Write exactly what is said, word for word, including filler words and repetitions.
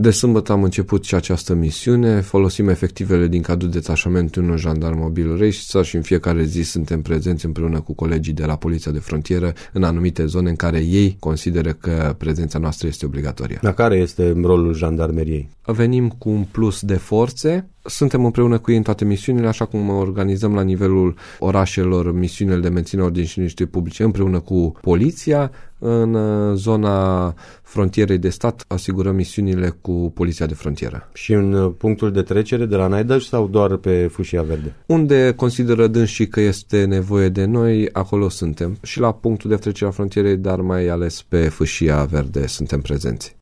De sâmbătă am început și această misiune, folosim efectivele din cadrul detașamentului unu Jandar Mobil Reșița și în fiecare zi suntem prezenți împreună cu colegii de la Poliția de Frontieră în anumite zone în care ei consideră că prezența noastră este obligatorie. Dar care este rolul jandarmeriei? Venim cu un plus de forțe, suntem împreună cu ei în toate misiunile, așa cum organizăm la nivelul orașelor misiunile de menținere ordine și liniște publice împreună cu poliția. În zona frontierei de stat asigurăm misiunile cu Poliția de Frontieră. Și în punctul de trecere de la Naidaj sau doar pe Fâșia Verde? Unde consideră dânsii că este nevoie de noi, acolo suntem. Și la punctul de trecere a frontierei, dar mai ales pe Fâșia Verde suntem prezenți.